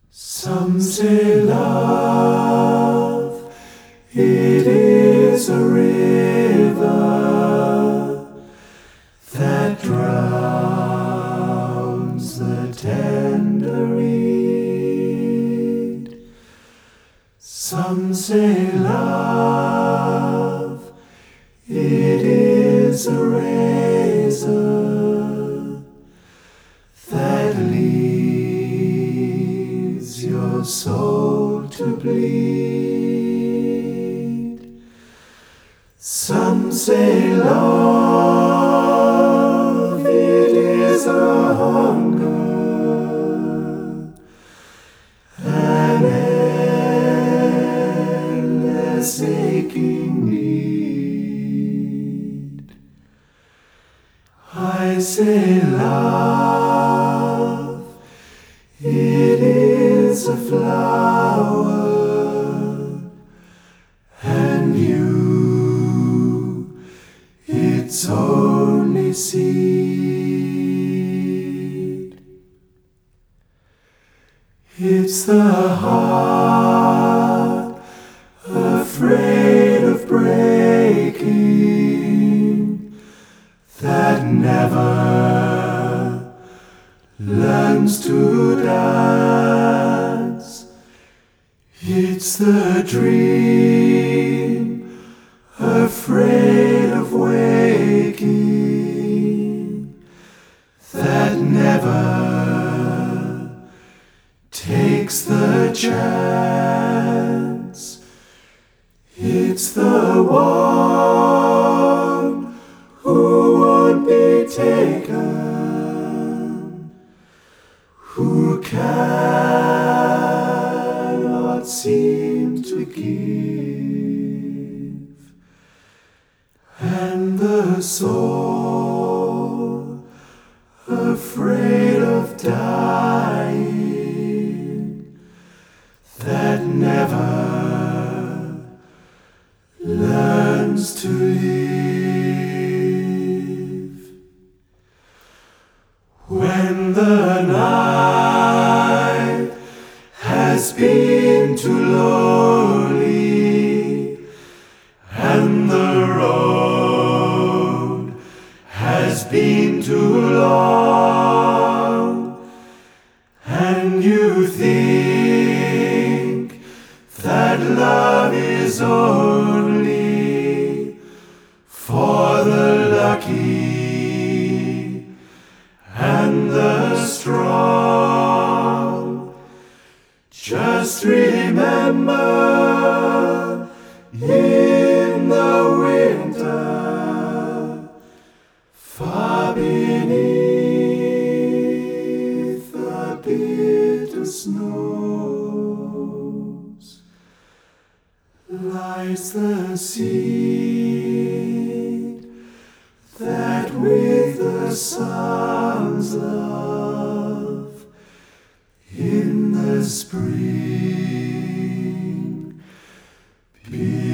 Some say love, it is a river that drowns the tender reed. Some say love, it is a razor that leaves your soul to bleed. Some say love, it is a hunger, an endless aching need. I say love, it is a flower, and you, its only seed. It's the heart afraid of breaking that never learns to dance. It's the dream afraid of waking that never takes the chance. It's the one who won't be taken, who cannot seem to give, and the soul afraid of dying that never learns to live. When the night has been too lonely and the road has been too long, and you think that love is only for the lucky and the strong, just remember, in the winter, far beneath the bitter snows, lies the seed that with the sun's love in the spring